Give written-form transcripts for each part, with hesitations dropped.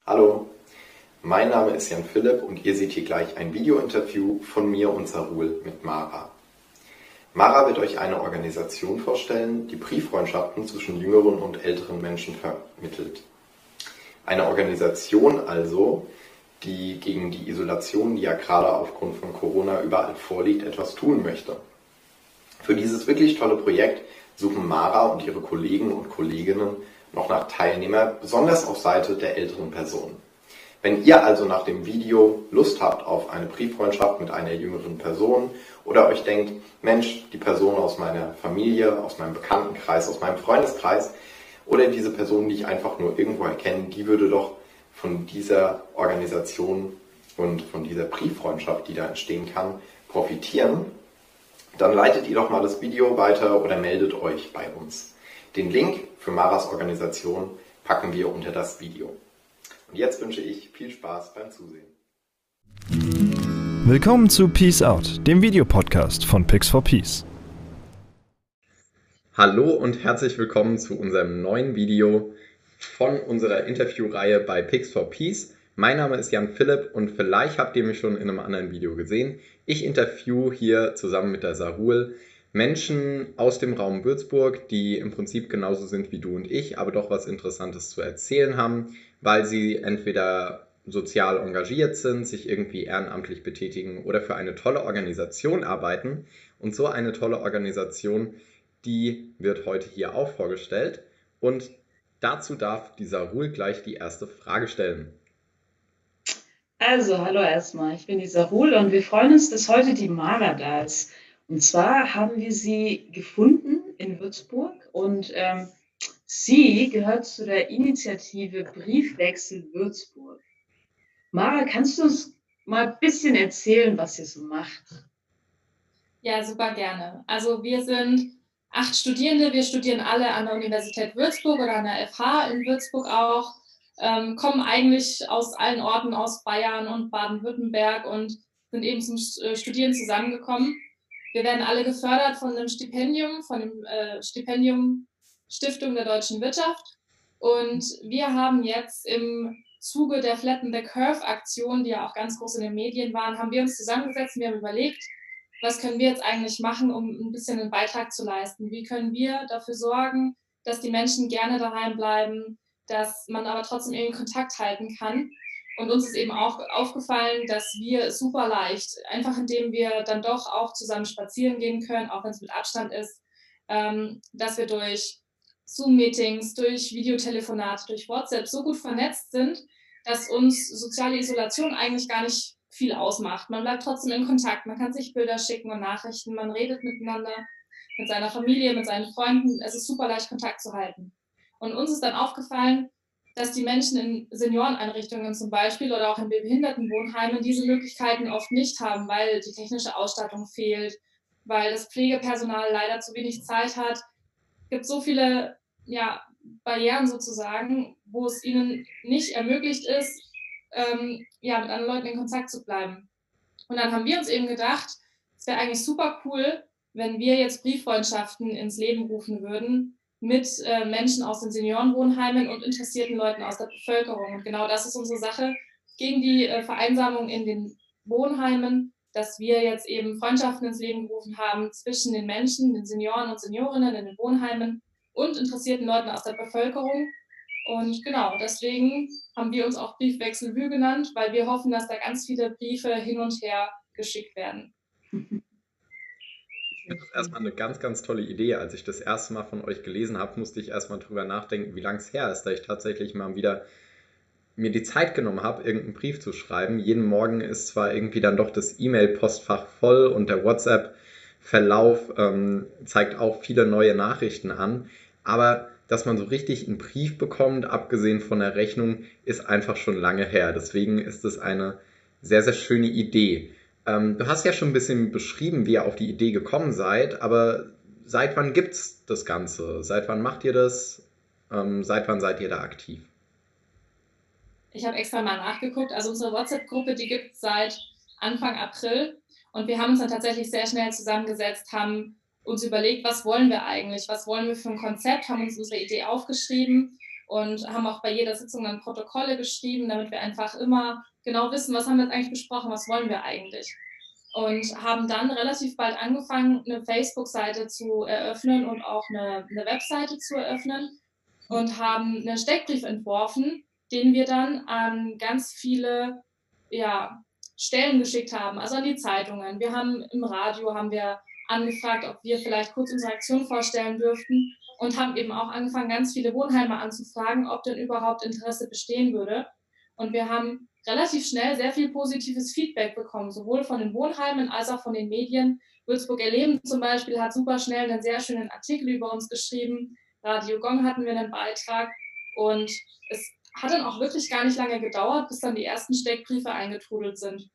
Hallo, mein Name ist Jan Philipp und ihr seht hier gleich ein Video-Interview von mir und Sarul mit Mara. Mara wird euch eine Organisation vorstellen, die Brieffreundschaften zwischen jüngeren und älteren Menschen vermittelt. Eine Organisation also, die gegen die Isolation, die ja gerade aufgrund von Corona überall vorliegt, etwas tun möchte. Für dieses wirklich tolle Projekt suchen Mara und ihre Kollegen und Kolleginnen noch nach Teilnehmern, besonders auf Seite der älteren Personen. Wenn ihr also nach dem Video Lust habt auf eine Brieffreundschaft mit einer jüngeren Person oder euch denkt, Mensch, die Person aus meiner Familie, aus meinem Bekanntenkreis, aus meinem Freundeskreis oder diese Person, die ich einfach nur irgendwo erkenne, die würde doch von dieser Organisation und von dieser Brieffreundschaft, die da entstehen kann, profitieren, dann leitet ihr doch mal das Video weiter oder meldet euch bei uns. Den Link für Maras Organisation packen wir unter das Video. Und jetzt wünsche ich viel Spaß beim Zusehen. Willkommen zu Peace Out, dem Videopodcast von Pix4Peace. Hallo und herzlich willkommen zu unserem neuen Video von unserer Interviewreihe bei Pix4Peace. Mein Name ist Jan Philipp und vielleicht habt ihr mich schon in einem anderen Video gesehen. Ich interview hier zusammen mit der Sarul Menschen aus dem Raum Würzburg, die im Prinzip genauso sind wie du und ich, aber doch was Interessantes zu erzählen haben, weil sie entweder sozial engagiert sind, sich irgendwie ehrenamtlich betätigen oder für eine tolle Organisation arbeiten. Und so eine tolle Organisation, die wird heute hier auch vorgestellt. Und dazu darf die Sarul gleich die erste Frage stellen. Also, hallo erstmal, ich bin die Sarul und wir freuen uns, dass heute die Mara da ist. Und zwar haben wir sie gefunden in Würzburg und sie gehört zu der Initiative Briefwechsel Würzburg. Mara, kannst du uns mal ein bisschen erzählen, was ihr so macht? Ja, super gerne. Also wir sind 8 Studierende, wir studieren alle an der Universität Würzburg oder an der FH in Würzburg auch, kommen eigentlich aus allen Orten, aus Bayern und Baden-Württemberg und sind eben zum Studieren zusammengekommen. Wir werden alle gefördert von dem Stipendium Stipendium Stiftung der deutschen Wirtschaft. Und wir haben jetzt im Zuge der Flatten the Curve Aktion, die ja auch ganz groß in den Medien waren, haben wir uns zusammengesetzt und wir haben überlegt, was können wir jetzt eigentlich machen, um ein bisschen einen Beitrag zu leisten? Wie können wir dafür sorgen, dass die Menschen gerne daheim bleiben, dass man aber trotzdem irgendwie Kontakt halten kann? Und uns ist eben auch aufgefallen, dass wir super leicht, einfach indem wir dann doch auch zusammen spazieren gehen können, auch wenn es mit Abstand ist, dass wir durch Zoom-Meetings, durch Videotelefonate, durch WhatsApp so gut vernetzt sind, dass uns soziale Isolation eigentlich gar nicht viel ausmacht. Man bleibt trotzdem in Kontakt, man kann sich Bilder schicken und Nachrichten, man redet miteinander, mit seiner Familie, mit seinen Freunden. Es ist super leicht, Kontakt zu halten. Und uns ist dann aufgefallen, dass die Menschen in Senioreneinrichtungen zum Beispiel oder auch in Behindertenwohnheimen diese Möglichkeiten oft nicht haben, weil die technische Ausstattung fehlt, weil das Pflegepersonal leider zu wenig Zeit hat. Es gibt so viele Barrieren sozusagen, wo es ihnen nicht ermöglicht ist, mit anderen Leuten in Kontakt zu bleiben. Und dann haben wir uns eben gedacht, es wäre eigentlich super cool, wenn wir jetzt Brieffreundschaften ins Leben rufen würden mit Menschen aus den Seniorenwohnheimen und interessierten Leuten aus der Bevölkerung. Und genau das ist unsere Sache gegen die Vereinsamung in den Wohnheimen, dass wir jetzt eben Freundschaften ins Leben gerufen haben zwischen den Menschen, den Senioren und Seniorinnen in den Wohnheimen und interessierten Leuten aus der Bevölkerung. Und genau, deswegen haben wir uns auch Briefwechselvue genannt, weil wir hoffen, dass da ganz viele Briefe hin und her geschickt werden. Ich finde das erstmal eine ganz, ganz tolle Idee. Als ich das erste Mal von euch gelesen habe, musste ich erstmal drüber nachdenken, wie lange es her ist, da ich tatsächlich mal wieder mir die Zeit genommen habe, irgendeinen Brief zu schreiben. Jeden Morgen ist zwar irgendwie dann doch das E-Mail-Postfach voll und der WhatsApp-Verlauf zeigt auch viele neue Nachrichten an, aber dass man so richtig einen Brief bekommt, abgesehen von der Rechnung, ist einfach schon lange her. Deswegen ist es eine sehr, sehr schöne Idee. Du hast ja schon ein bisschen beschrieben, wie ihr auf die Idee gekommen seid, aber seit wann gibt's das Ganze? Seit wann macht ihr das? Seit wann seid ihr da aktiv? Ich habe extra mal nachgeguckt. Also unsere WhatsApp-Gruppe, die gibt es seit Anfang April. Und wir haben uns dann tatsächlich sehr schnell zusammengesetzt, haben uns überlegt, was wollen wir eigentlich? Was wollen wir für ein Konzept? Haben uns unsere Idee aufgeschrieben und haben auch bei jeder Sitzung dann Protokolle geschrieben, damit wir einfach immer genau wissen, was haben wir jetzt eigentlich besprochen, was wollen wir eigentlich. Und haben dann relativ bald angefangen, eine Facebook-Seite zu eröffnen und auch eine Webseite zu eröffnen und haben einen Steckbrief entworfen, den wir dann an ganz viele Stellen geschickt haben, also an die Zeitungen. Wir haben im Radio angefragt, ob wir vielleicht kurz unsere Aktion vorstellen dürften und haben eben auch angefangen, ganz viele Wohnheime anzufragen, ob denn überhaupt Interesse bestehen würde. Und wir haben relativ schnell sehr viel positives Feedback bekommen, sowohl von den Wohnheimen als auch von den Medien. Würzburg Erleben zum Beispiel hat super schnell einen sehr schönen Artikel über uns geschrieben. Radio Gong hatten wir einen Beitrag und es hat dann auch wirklich gar nicht lange gedauert, bis dann die ersten Steckbriefe eingetrudelt sind.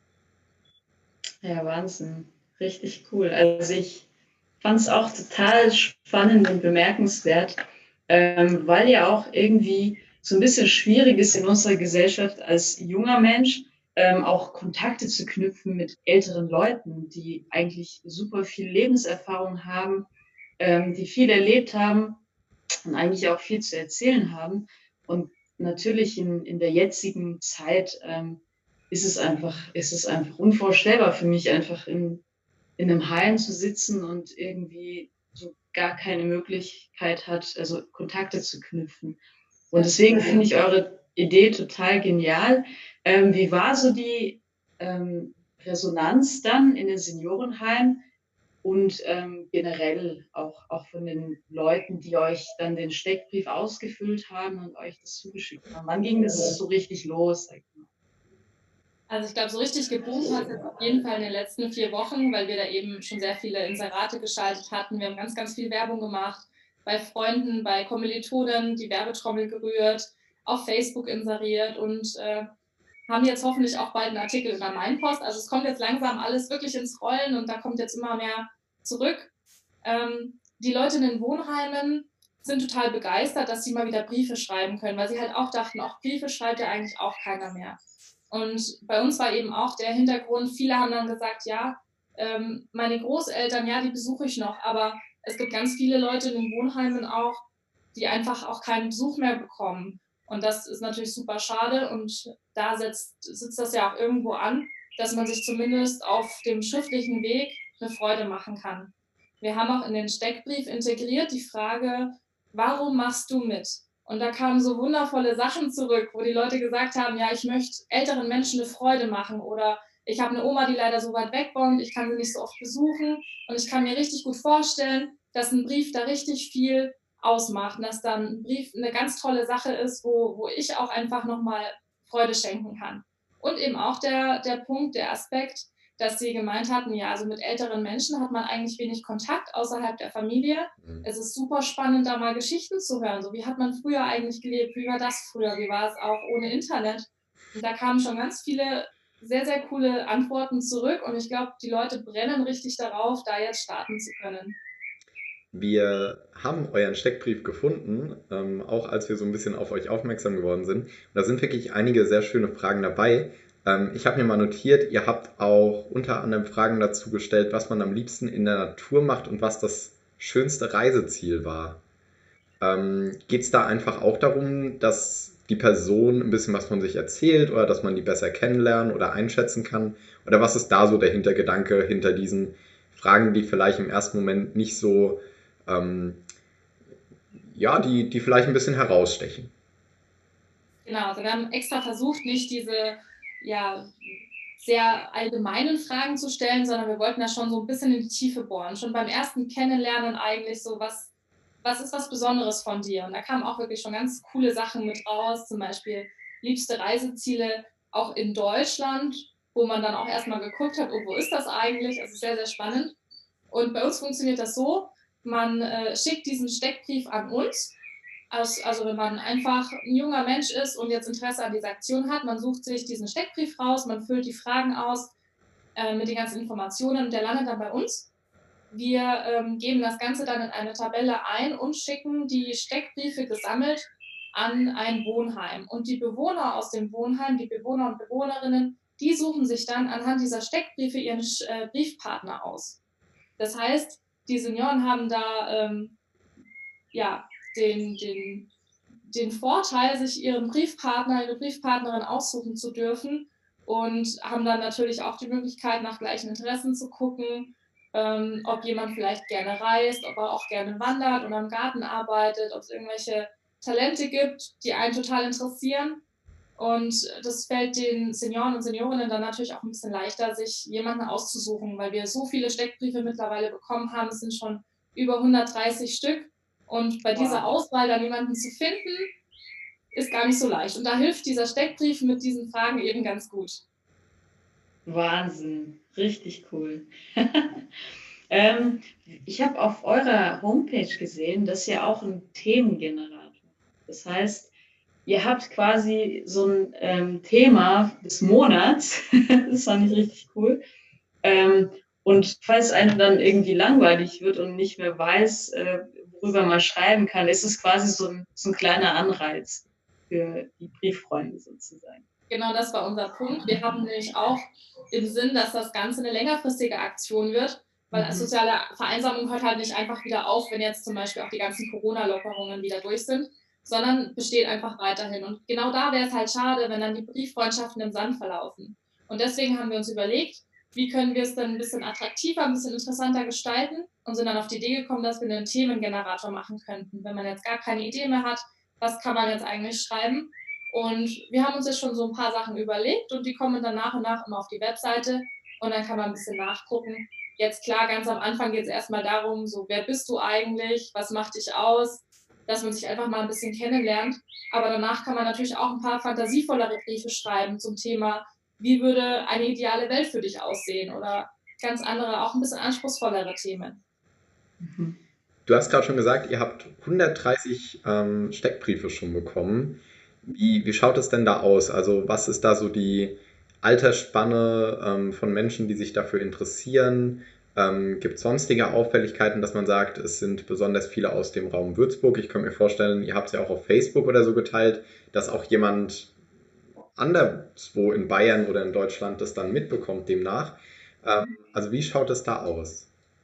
Ja, Wahnsinn. Richtig cool. Also ich fand es auch total spannend und bemerkenswert, weil ja auch irgendwie so ein bisschen schwierig ist in unserer Gesellschaft als junger Mensch, auch Kontakte zu knüpfen mit älteren Leuten, die eigentlich super viel Lebenserfahrung haben, die viel erlebt haben und eigentlich auch viel zu erzählen haben. Und natürlich in der jetzigen Zeit ist es einfach unvorstellbar für mich, einfach in einem Heim zu sitzen und irgendwie so gar keine Möglichkeit hat, also Kontakte zu knüpfen. Und deswegen finde ich eure Idee total genial. Wie war so die Resonanz dann in den Seniorenheimen und generell auch von den Leuten, die euch dann den Steckbrief ausgefüllt haben und euch das zugeschickt haben? Wann ging das so richtig los? Sag ich mal? Also ich glaube, so richtig geboomt hat es auf jeden Fall in den letzten 4 Wochen, weil wir da eben schon sehr viele Inserate geschaltet hatten. Wir haben ganz, ganz viel Werbung gemacht, bei Freunden, bei Kommilitonen, die Werbetrommel gerührt, auf Facebook inseriert und haben jetzt hoffentlich auch bald einen Artikel in der Mainpost. Also es kommt jetzt langsam alles wirklich ins Rollen und da kommt jetzt immer mehr zurück. Die Leute in den Wohnheimen sind total begeistert, dass sie mal wieder Briefe schreiben können, weil sie halt auch dachten, auch Briefe schreibt ja eigentlich auch keiner mehr. Und bei uns war eben auch der Hintergrund, viele haben dann gesagt, ja, meine Großeltern, ja, die besuche ich noch, aber es gibt ganz viele Leute in den Wohnheimen auch, die einfach auch keinen Besuch mehr bekommen. Und das ist natürlich super schade und da sitzt das ja auch irgendwo an, dass man sich zumindest auf dem schriftlichen Weg eine Freude machen kann. Wir haben auch in den Steckbrief integriert die Frage, warum machst du mit? Und da kamen so wundervolle Sachen zurück, wo die Leute gesagt haben, ja, ich möchte älteren Menschen eine Freude machen oder ich habe eine Oma, die leider so weit weg wohnt, ich kann sie nicht so oft besuchen und ich kann mir richtig gut vorstellen, dass ein Brief da richtig viel ausmacht und dass dann ein Brief eine ganz tolle Sache ist, wo ich auch einfach nochmal Freude schenken kann. Und eben auch der Punkt, der Aspekt, dass sie gemeint hatten, ja, also mit älteren Menschen hat man eigentlich wenig Kontakt außerhalb der Familie. Es ist super spannend, da mal Geschichten zu hören. So, wie hat man früher eigentlich gelebt? Wie war das früher? Wie war es auch ohne Internet? Und da kamen schon ganz viele sehr, sehr coole Antworten zurück. Und ich glaube, die Leute brennen richtig darauf, da jetzt starten zu können. Wir haben euren Steckbrief gefunden, auch als wir so ein bisschen auf euch aufmerksam geworden sind. Und da sind wirklich einige sehr schöne Fragen dabei. Ich habe mir mal notiert, ihr habt auch unter anderem Fragen dazu gestellt, was man am liebsten in der Natur macht und was das schönste Reiseziel war. Geht es da einfach auch darum, dass die Person ein bisschen was von sich erzählt oder dass man die besser kennenlernen oder einschätzen kann? Oder was ist da so der Hintergedanke hinter diesen Fragen, die vielleicht im ersten Moment nicht so, die vielleicht ein bisschen herausstechen? Genau, also wir haben extra versucht, nicht diese sehr allgemeinen Fragen zu stellen, sondern wir wollten da schon so ein bisschen in die Tiefe bohren. Schon beim ersten Kennenlernen eigentlich so, was ist was Besonderes von dir? Und da kamen auch wirklich schon ganz coole Sachen mit raus, zum Beispiel liebste Reiseziele auch in Deutschland, wo man dann auch erstmal geguckt hat, oh, wo ist das eigentlich? Also sehr, sehr spannend. Und bei uns funktioniert das so, man schickt diesen Steckbrief an uns. Also wenn man einfach ein junger Mensch ist und jetzt Interesse an dieser Aktion hat, man sucht sich diesen Steckbrief raus, man füllt die Fragen aus mit den ganzen Informationen und der landet dann bei uns. Wir geben das Ganze dann in eine Tabelle ein und schicken die Steckbriefe gesammelt an ein Wohnheim. Und die Bewohner aus dem Wohnheim, die Bewohner und Bewohnerinnen, die suchen sich dann anhand dieser Steckbriefe ihren Briefpartner aus. Das heißt, die Senioren haben da den den Vorteil, sich ihren Briefpartner, ihre Briefpartnerin aussuchen zu dürfen und haben dann natürlich auch die Möglichkeit, nach gleichen Interessen zu gucken, ob jemand vielleicht gerne reist, ob er auch gerne wandert oder im Garten arbeitet, ob es irgendwelche Talente gibt, die einen total interessieren. Und das fällt den Senioren und Seniorinnen dann natürlich auch ein bisschen leichter, sich jemanden auszusuchen, weil wir so viele Steckbriefe mittlerweile bekommen haben. Es sind schon über 130 Stück. Und bei dieser Auswahl dann jemanden zu finden, ist gar nicht so leicht. Und da hilft dieser Steckbrief mit diesen Fragen eben ganz gut. Wahnsinn, richtig cool. Ich habe auf eurer Homepage gesehen, dass ihr auch einen Themengenerator habt. Das heißt, ihr habt quasi so ein Thema des Monats. Das fand ich richtig cool. Und falls einem dann irgendwie langweilig wird und nicht mehr weiß, worüber man schreiben kann, ist es quasi so ein kleiner Anreiz für die Brieffreunde sozusagen. Genau, das war unser Punkt. Wir haben nämlich auch im Sinn, dass das Ganze eine längerfristige Aktion wird, weil soziale Vereinsamung hört halt nicht einfach wieder auf, wenn jetzt zum Beispiel auch die ganzen Corona-Lockerungen wieder durch sind, sondern besteht einfach weiterhin. Und genau da wäre es halt schade, wenn dann die Brieffreundschaften im Sand verlaufen. Und deswegen haben wir uns überlegt, wie können wir es dann ein bisschen attraktiver, ein bisschen interessanter gestalten und sind dann auf die Idee gekommen, dass wir einen Themengenerator machen könnten. Wenn man jetzt gar keine Idee mehr hat, was kann man jetzt eigentlich schreiben? Und wir haben uns jetzt schon so ein paar Sachen überlegt und die kommen dann nach und nach immer auf die Webseite und dann kann man ein bisschen nachgucken. Jetzt klar, ganz am Anfang geht es erstmal darum, so wer bist du eigentlich, was macht dich aus, dass man sich einfach mal ein bisschen kennenlernt. Aber danach kann man natürlich auch ein paar fantasievollere Briefe schreiben zum Thema, wie würde eine ideale Welt für dich aussehen oder ganz andere, auch ein bisschen anspruchsvollere Themen. Du hast gerade schon gesagt, ihr habt 130 Steckbriefe schon bekommen. Wie schaut es denn da aus? Also was ist da so die Altersspanne von Menschen, die sich dafür interessieren? Gibt es sonstige Auffälligkeiten, dass man sagt, es sind besonders viele aus dem Raum Würzburg? Ich könnte mir vorstellen, ihr habt es ja auch auf Facebook oder so geteilt, dass auch jemand anderswo in Bayern oder in Deutschland das dann mitbekommt demnach. Also wie schaut es da aus?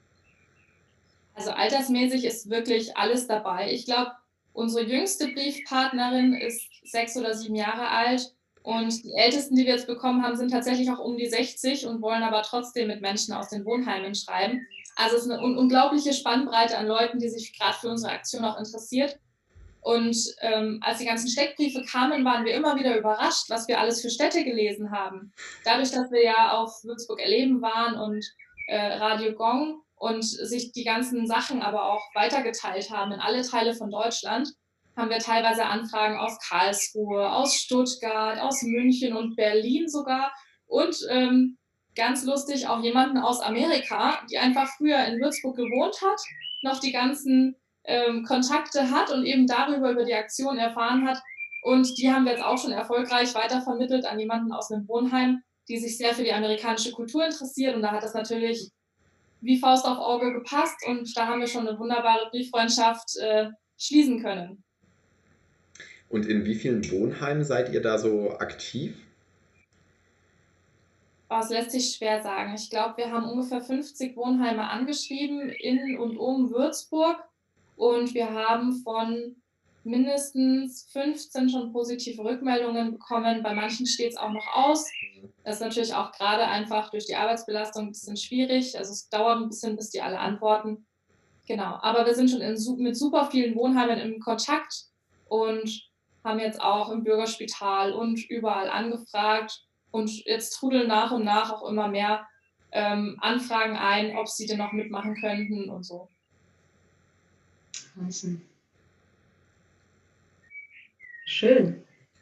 Also altersmäßig ist wirklich alles dabei. Ich glaube, unsere jüngste Briefpartnerin ist 6 oder 7 Jahre alt und die ältesten, die wir jetzt bekommen haben, sind tatsächlich auch um die 60 und wollen aber trotzdem mit Menschen aus den Wohnheimen schreiben. Also es ist eine unglaubliche Spannbreite an Leuten, die sich gerade für unsere Aktion auch interessiert. Und als die ganzen Steckbriefe kamen, waren wir immer wieder überrascht, was wir alles für Städte gelesen haben. Dadurch, dass wir ja auf Würzburg erleben waren und Radio Gong und sich die ganzen Sachen aber auch weitergeteilt haben in alle Teile von Deutschland, haben wir teilweise Anfragen aus Karlsruhe, aus Stuttgart, aus München und Berlin sogar und ganz lustig auch jemanden aus Amerika, die einfach früher in Würzburg gewohnt hat, noch die ganzen Kontakte hat und eben darüber über die Aktion erfahren hat. Und die haben wir jetzt auch schon erfolgreich weitervermittelt an jemanden aus einem Wohnheim, die sich sehr für die amerikanische Kultur interessiert. Und da hat das natürlich wie Faust auf Auge gepasst. Und da haben wir schon eine wunderbare Brieffreundschaft schließen können. Und in wie vielen Wohnheimen seid ihr da so aktiv? Das lässt sich schwer sagen. Ich glaube, wir haben ungefähr 50 Wohnheime angeschrieben in und um Würzburg. Und wir haben von mindestens 15 schon positive Rückmeldungen bekommen. Bei manchen steht es auch noch aus. Das ist natürlich auch gerade einfach durch die Arbeitsbelastung ein bisschen schwierig. Also es dauert ein bisschen, bis die alle antworten. Genau. Aber wir sind schon mit super vielen Wohnheimen im Kontakt und haben jetzt auch im Bürgerspital und überall angefragt. Und jetzt trudeln nach und nach auch immer mehr Anfragen ein, ob sie denn noch mitmachen könnten und so. Wahnsinn. Schön.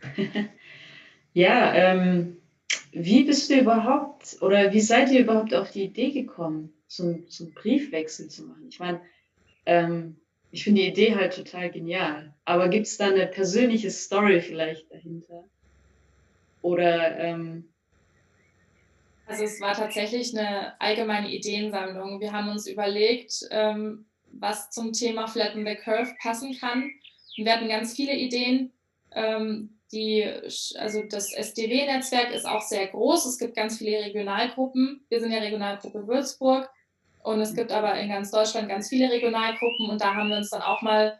Ja, wie bist du überhaupt oder wie seid ihr überhaupt auf die Idee gekommen, zum Briefwechsel zu machen? Ich meine, ich finde die Idee halt total genial. Aber gibt es da eine persönliche Story vielleicht dahinter? Oder Also es war tatsächlich eine allgemeine Ideensammlung. Wir haben uns überlegt, was zum Thema Flatten the Curve passen kann. Und wir hatten ganz viele Ideen. Also das SDW-Netzwerk ist auch sehr groß. Es gibt ganz viele Regionalgruppen. Wir sind ja Regionalgruppe Würzburg. Und es gibt aber in ganz Deutschland ganz viele Regionalgruppen. Und da haben wir uns dann auch mal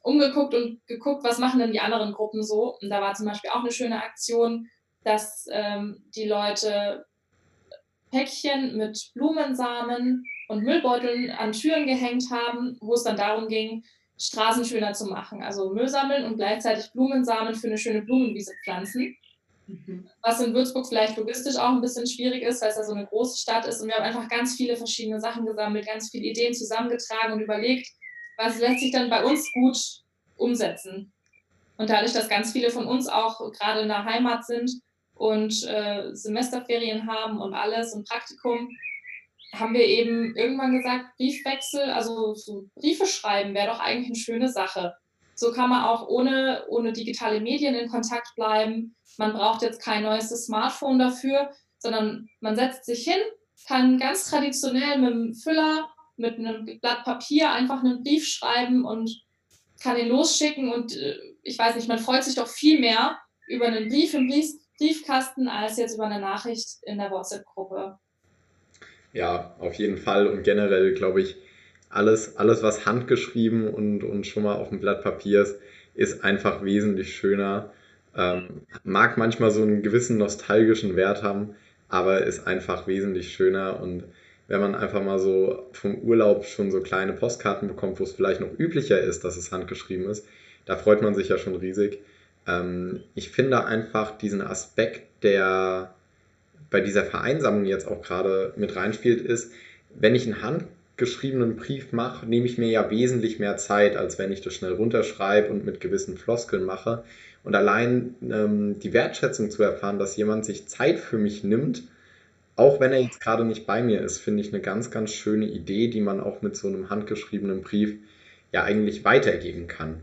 umgeguckt und geguckt, was machen denn die anderen Gruppen so. Und da war zum Beispiel auch eine schöne Aktion, dass die Leute Päckchen mit Blumensamen und Müllbeuteln an Türen gehängt haben, wo es dann darum ging, Straßen schöner zu machen. Also Müll sammeln und gleichzeitig Blumensamen für eine schöne Blumenwiese pflanzen. Was in Würzburg vielleicht logistisch auch ein bisschen schwierig ist, weil es ja so eine große Stadt ist. Und wir haben einfach ganz viele verschiedene Sachen gesammelt, ganz viele Ideen zusammengetragen und überlegt, was lässt sich dann bei uns gut umsetzen. Und dadurch, dass ganz viele von uns auch gerade in der Heimat sind und Semesterferien haben und alles und Praktikum, haben wir eben irgendwann gesagt, Briefwechsel, also so Briefe schreiben wäre doch eigentlich eine schöne Sache. So kann man auch ohne digitale Medien in Kontakt bleiben. Man braucht jetzt kein neues Smartphone dafür, sondern man setzt sich hin, kann ganz traditionell mit einem Füller, mit einem Blatt Papier einfach einen Brief schreiben und kann ihn losschicken. Und ich weiß nicht, man freut sich doch viel mehr über einen Brief im Briefkasten als jetzt über eine Nachricht in der WhatsApp-Gruppe. Ja, auf jeden Fall und generell glaube ich, alles, was handgeschrieben und schon mal auf dem Blatt Papier ist einfach wesentlich schöner. Mag manchmal so einen gewissen nostalgischen Wert haben, aber ist einfach wesentlich schöner. Und wenn man einfach mal so vom Urlaub schon so kleine Postkarten bekommt, wo es vielleicht noch üblicher ist, dass es handgeschrieben ist, da freut man sich ja schon riesig. Ich finde einfach diesen Aspekt, der bei dieser Vereinsamung jetzt auch gerade mit reinspielt, ist, wenn ich einen handgeschriebenen Brief mache, nehme ich mir ja wesentlich mehr Zeit, als wenn ich das schnell runterschreibe und mit gewissen Floskeln mache. Und allein die Wertschätzung zu erfahren, dass jemand sich Zeit für mich nimmt, auch wenn er jetzt gerade nicht bei mir ist, finde ich eine ganz, ganz schöne Idee, die man auch mit so einem handgeschriebenen Brief ja eigentlich weitergeben kann.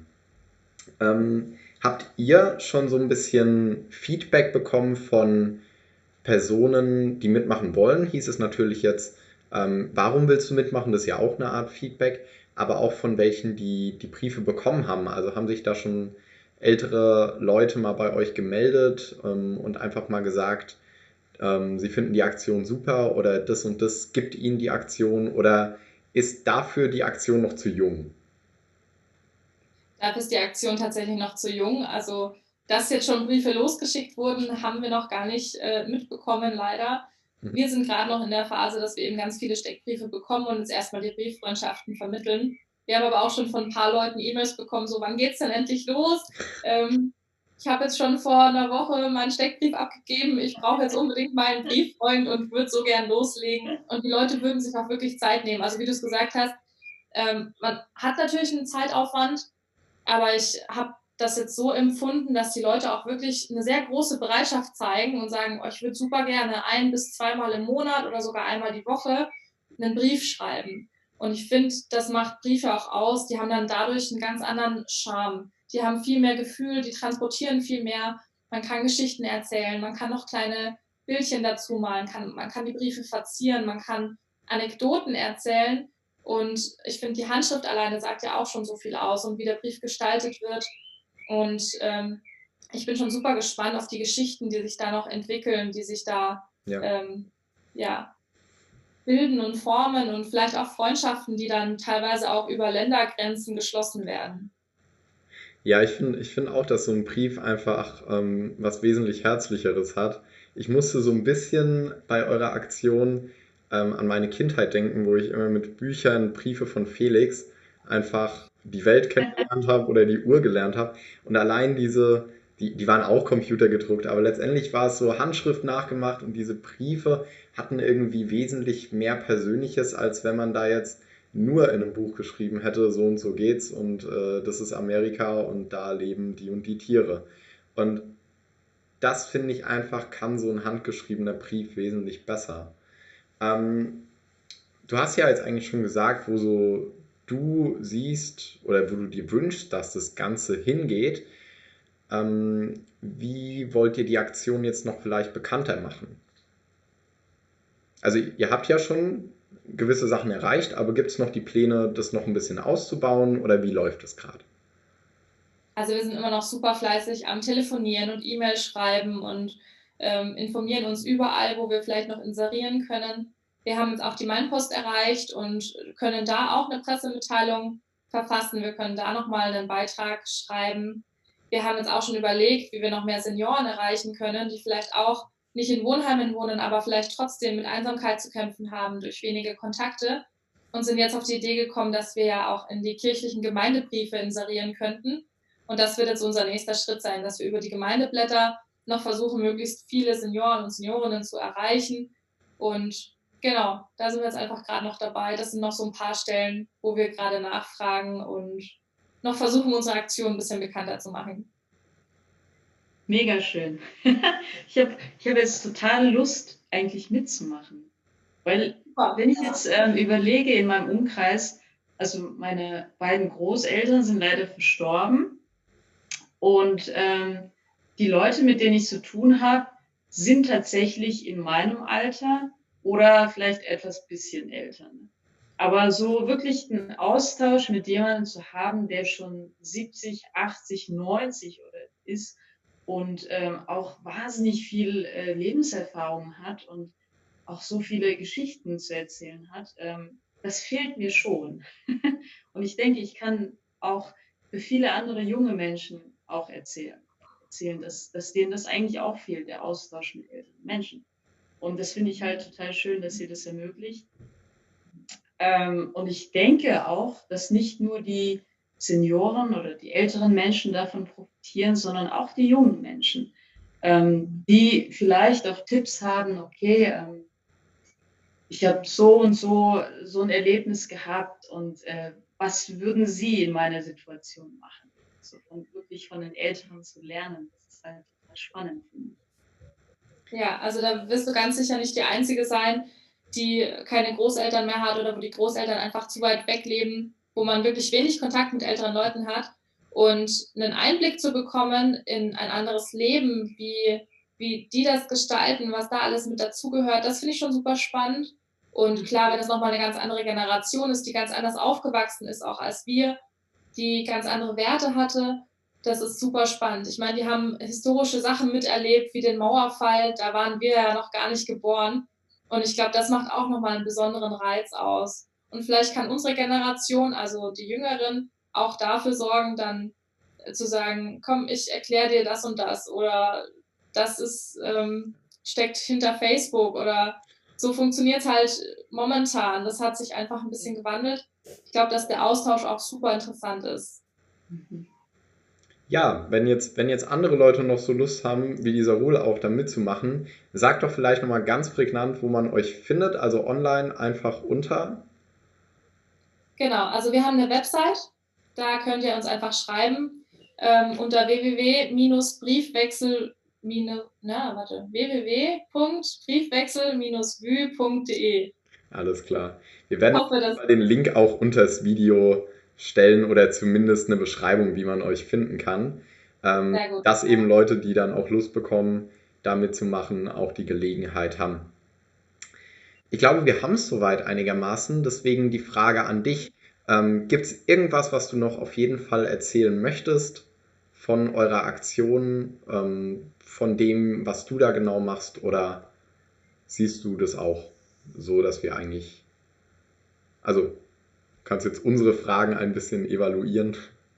Habt ihr schon so ein bisschen Feedback bekommen von Personen, die mitmachen wollen? Hieß es natürlich jetzt, warum willst du mitmachen? Das ist ja auch eine Art Feedback, aber auch von welchen, die die Briefe bekommen haben. Also haben sich da schon ältere Leute mal bei euch gemeldet und einfach mal gesagt, sie finden die Aktion super oder das und das gibt ihnen die Aktion oder ist dafür die Aktion noch zu jung? Dafür ist die Aktion tatsächlich noch zu jung. Also, dass jetzt schon Briefe losgeschickt wurden, haben wir noch gar nicht mitbekommen, leider. Wir sind gerade noch in der Phase, dass wir eben ganz viele Steckbriefe bekommen und uns erstmal die Brieffreundschaften vermitteln. Wir haben aber auch schon von ein paar Leuten E-Mails bekommen, so wann geht's denn endlich los? Ich habe jetzt schon vor einer Woche meinen Steckbrief abgegeben. Ich brauche jetzt unbedingt meinen Brieffreund und würde so gern loslegen. Und die Leute würden sich auch wirklich Zeit nehmen. Also wie du es gesagt hast, man hat natürlich einen Zeitaufwand, aber ich habe das jetzt so empfunden, dass die Leute auch wirklich eine sehr große Bereitschaft zeigen und sagen, oh, ich würde super gerne 1 bis 2 Mal im Monat oder sogar einmal die Woche einen Brief schreiben. Und ich finde, das macht Briefe auch aus. Die haben dann dadurch einen ganz anderen Charme. Die haben viel mehr Gefühl, die transportieren viel mehr. Man kann Geschichten erzählen, man kann noch kleine Bildchen dazu malen, man kann die Briefe verzieren, man kann Anekdoten erzählen. Und ich finde, die Handschrift alleine sagt ja auch schon so viel aus und wie der Brief gestaltet wird. Und ich bin schon super gespannt auf die Geschichten, die sich da noch entwickeln, die sich da Ja. ja, bilden und formen und vielleicht auch Freundschaften, die dann teilweise auch über Ländergrenzen geschlossen werden. Ja, ich find auch, dass so ein Brief einfach was wesentlich Herzlicheres hat. Ich musste so ein bisschen bei eurer Aktion an meine Kindheit denken, wo ich immer mit Büchern Briefe von Felix einfach die Welt kennengelernt habe oder die Uhr gelernt habe. Und allein die waren auch computergedruckt, aber letztendlich war es so Handschrift nachgemacht und diese Briefe hatten irgendwie wesentlich mehr Persönliches, als wenn man da jetzt nur in einem Buch geschrieben hätte, so und so geht's und das ist Amerika und da leben die und die Tiere. Und das finde ich einfach, kann so ein handgeschriebener Brief wesentlich besser. Ähm, Du hast ja jetzt eigentlich schon gesagt, wo so du siehst oder wo du dir wünschst, dass das Ganze hingeht. Wie wollt ihr die Aktion jetzt noch vielleicht bekannter machen? Also ihr habt ja schon gewisse Sachen erreicht, aber gibt es noch die Pläne, das noch ein bisschen auszubauen oder wie läuft das gerade? Also wir sind immer noch super fleißig am Telefonieren und E-Mail schreiben und informieren uns überall, wo wir vielleicht noch inserieren können. Wir haben jetzt auch die Mainpost erreicht und können da auch eine Pressemitteilung verfassen, wir können da nochmal einen Beitrag schreiben. Wir haben jetzt auch schon überlegt, wie wir noch mehr Senioren erreichen können, die vielleicht auch nicht in Wohnheimen wohnen, aber vielleicht trotzdem mit Einsamkeit zu kämpfen haben durch wenige Kontakte und sind jetzt auf die Idee gekommen, dass wir ja auch in die kirchlichen Gemeindebriefe inserieren könnten. Und das wird jetzt unser nächster Schritt sein, dass wir über die Gemeindeblätter noch versuchen, möglichst viele Senioren und Seniorinnen zu erreichen. Und genau, da sind wir jetzt einfach gerade noch dabei. Das sind noch so ein paar Stellen, wo wir gerade nachfragen und noch versuchen, unsere Aktion ein bisschen bekannter zu machen. Mega schön. Ich hab jetzt total Lust, eigentlich mitzumachen. Weil, wenn ich jetzt überlege in meinem Umkreis, also meine beiden Großeltern sind leider verstorben und die Leute, mit denen ich zu tun habe, sind tatsächlich in meinem Alter oder vielleicht etwas bisschen älter. Aber so wirklich einen Austausch mit jemandem zu haben, der schon 70, 80, 90 oder ist und auch wahnsinnig viel Lebenserfahrung hat und auch so viele Geschichten zu erzählen hat, das fehlt mir schon. Und ich denke, ich kann auch für viele andere junge Menschen auch erzählen, dass denen das eigentlich auch fehlt, der Austausch mit älteren Menschen. Und das finde ich halt total schön, dass ihr das ermöglicht. Und ich denke auch, dass nicht nur die Senioren oder die älteren Menschen davon profitieren, sondern auch die jungen Menschen, die vielleicht auch Tipps haben, okay, ich habe so und so ein Erlebnis gehabt und was würden Sie in meiner Situation machen? So wirklich von den Älteren zu lernen, das ist halt total spannend, finde ich. Ja, also da wirst du ganz sicher nicht die Einzige sein, die keine Großeltern mehr hat oder wo die Großeltern einfach zu weit weg leben, wo man wirklich wenig Kontakt mit älteren Leuten hat. Und einen Einblick zu bekommen in ein anderes Leben, wie die das gestalten, was da alles mit dazugehört, das finde ich schon super spannend. Und klar, wenn es nochmal eine ganz andere Generation ist, die ganz anders aufgewachsen ist, auch als wir, die ganz andere Werte hatte, das ist super spannend. Ich meine, die haben historische Sachen miterlebt, wie den Mauerfall, da waren wir ja noch gar nicht geboren. Und ich glaube, das macht auch nochmal einen besonderen Reiz aus. Und vielleicht kann unsere Generation, also die Jüngeren, auch dafür sorgen, dann zu sagen, komm, ich erkläre dir das und das oder das ist, steckt hinter Facebook oder so funktioniert es halt momentan. Das hat sich einfach ein bisschen gewandelt. Ich glaube, dass der Austausch auch super interessant ist. Ja, wenn jetzt andere Leute noch so Lust haben, wie dieser Ruhl auch da mitzumachen, sagt doch vielleicht nochmal ganz prägnant, wo man euch findet, also online einfach unter. Genau, also wir haben eine Website, da könnt ihr uns einfach schreiben unter www.briefwechsel-vue.de. Alles klar. Wir werden den Link auch unter das Video stellen oder zumindest eine Beschreibung, wie man euch finden kann. Dass eben Leute, die dann auch Lust bekommen, da mitzumachen, auch die Gelegenheit haben. Ich glaube, wir haben es soweit einigermaßen. Deswegen die Frage an dich. Gibt es irgendwas, was du noch auf jeden Fall erzählen möchtest von eurer Aktion, von dem, was du da genau machst? Oder siehst du das auch so, dass wir eigentlich... Also, du kannst jetzt unsere Fragen ein bisschen evaluieren.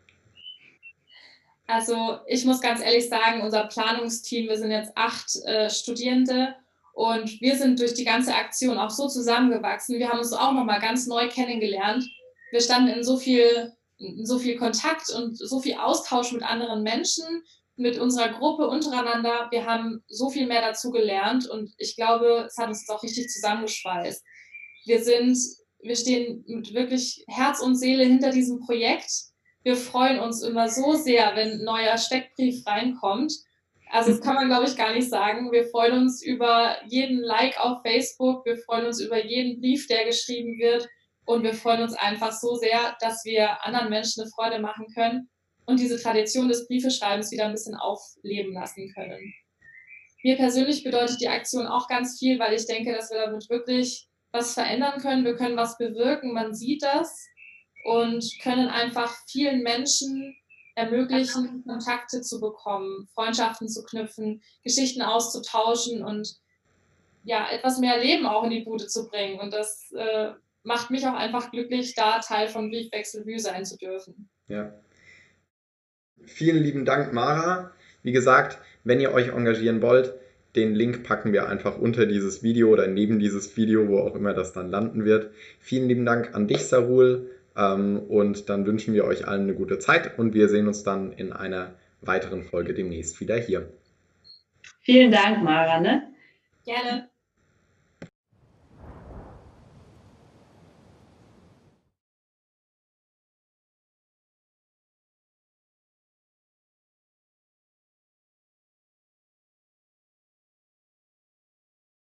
Also ich muss ganz ehrlich sagen, unser Planungsteam, wir sind jetzt 8 Studierende und wir sind durch die ganze Aktion auch so zusammengewachsen. Wir haben uns auch nochmal ganz neu kennengelernt. Wir standen in so viel Kontakt und so viel Austausch mit anderen Menschen, mit unserer Gruppe untereinander. Wir haben so viel mehr dazu gelernt und ich glaube, es hat uns auch richtig zusammengeschweißt. Wir stehen mit wirklich Herz und Seele hinter diesem Projekt. Wir freuen uns immer so sehr, wenn ein neuer Steckbrief reinkommt. Also das kann man, glaube ich, gar nicht sagen. Wir freuen uns über jeden Like auf Facebook. Wir freuen uns über jeden Brief, der geschrieben wird. Und wir freuen uns einfach so sehr, dass wir anderen Menschen eine Freude machen können und diese Tradition des Briefeschreibens wieder ein bisschen aufleben lassen können. Mir persönlich bedeutet die Aktion auch ganz viel, weil ich denke, dass wir damit wirklich was verändern können. Wir können was bewirken. Man sieht das. Und können einfach vielen Menschen ermöglichen, Kontakte zu bekommen, Freundschaften zu knüpfen, Geschichten auszutauschen und ja, etwas mehr Leben auch in die Bude zu bringen. Und das macht mich auch einfach glücklich, da Teil von Briefwechselbühl sein zu dürfen. Ja. Vielen lieben Dank, Mara. Wie gesagt, wenn ihr euch engagieren wollt, den Link packen wir einfach unter dieses Video oder neben dieses Video, wo auch immer das dann landen wird. Vielen lieben Dank an dich, Sarul. Und dann wünschen wir euch allen eine gute Zeit und wir sehen uns dann in einer weiteren Folge demnächst wieder hier. Vielen Dank, Mara. Ne? Gerne.